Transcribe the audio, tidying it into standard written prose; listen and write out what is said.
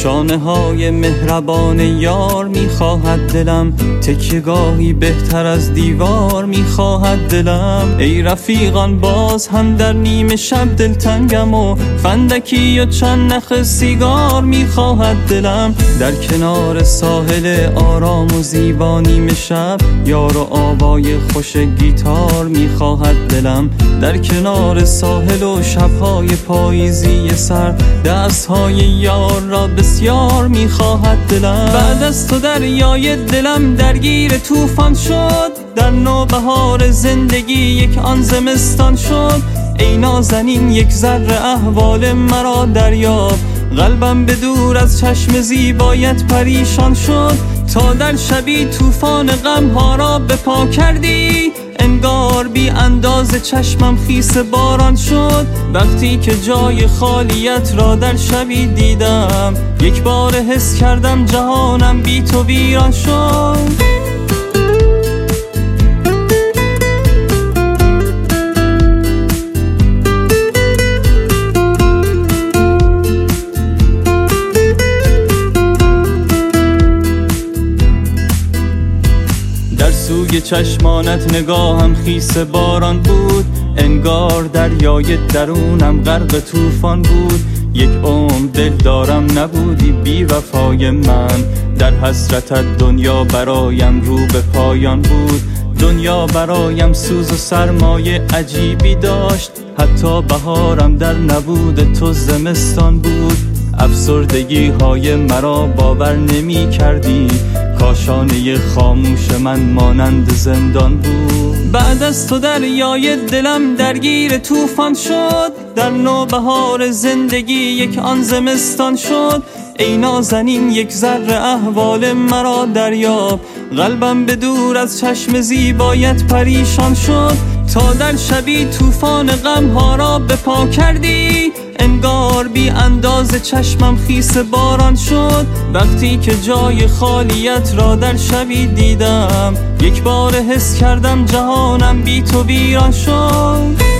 شانه های مهربان یار میخواهد دلم، تکیه‌گاهی بهتر از دیوار میخواهد دلم. ای رفیقان باز هم در نیمه شب دلتنگم و فندکی و چند نخ سیگار میخواهد دلم. در کنار ساحل آرام و زیبا نیمه شب یار و آوای خوش گیتار میخواهد دلم. در کنار ساحل و شبهای پاییزی سر دستهای یار را بسیار میخواهد دلم. بعد از تو دریای دلم درگیر طوفان شد، در نوبهار زندگی یک آن زمستان شد. ای نازنین یک ذره احوال مرا دریاب، قلبم به دور از چشم زیبایت پریشان شد. تا در شبی طوفان غمها را به پا کردی، انگار بی انداز چشمم خیس باران شد. وقتی که جای خالیت را در شبی دیدم، یک بار حس کردم جهانم بی تو ویران شد. سوی چشمانت نگاهم خیس باران بود، انگار دریای درونم غرق طوفان بود. یک عمر دل دارم نبودی بی وفای من، در حسرتت دنیا برایم رو به پایان بود. دنیا برایم سوز و سرمایه عجیبی داشت، حتی بهارم در نبود تو زمستان بود. افسردگی های مرا باور نمی کردی، کاشانه خاموش من مانند زندان بود. بعد از تو دریای دلم درگیر طوفان شد، در نوبهار زندگی یک آن زمستان شد. ای نازنین یک ذره احوال مرا دریاب، قلبم به دور از چشم زیبایت پریشان شد. تا در شبی طوفان غمها را به پا کردی، انگار بی انداز چشمم خیس باران شد. وقتی که جای خالیت را در شبی دیدم، یک بار حس کردم جهانم بی تو ویران شد.